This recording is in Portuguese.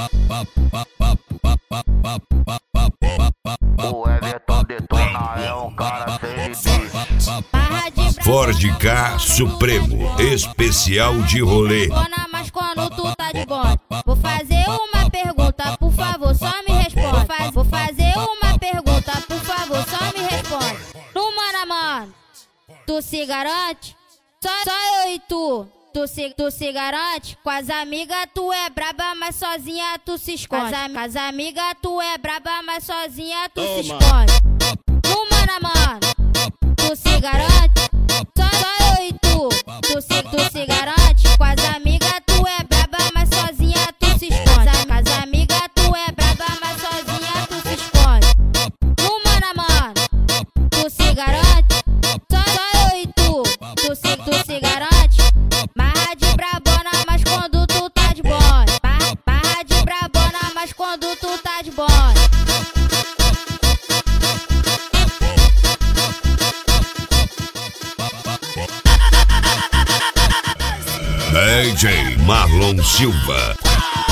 O Everton Detona é um cara sem limite. Ford K Supremo, especial de rolê. Mas quando tu tá de bonde, vou fazer uma pergunta, por favor, só me responde. Vou fazer uma pergunta, por favor, só me responde. No mano a mano, tu se garante? Só eu e tu. Tu se garante? Com as amigas tu é braba, mas sozinha tu se esconde. Com as amigas tu é braba, mas sozinha tu se esconde. No mano a mano, tu se garante? Só eu e tu. Tu se garante? Com as amigas tu é braba, mas sozinha tu se esconde. Com as amigas tu é braba, mas sozinha tu se esconde. No mano a mano, tu se garante? Só eu e tu. Tu se garante? Barra de brabona, mas quando tu tá de bonde. Barra de brabona, mas quando tu tá de bonde. DJ Marlon Silva.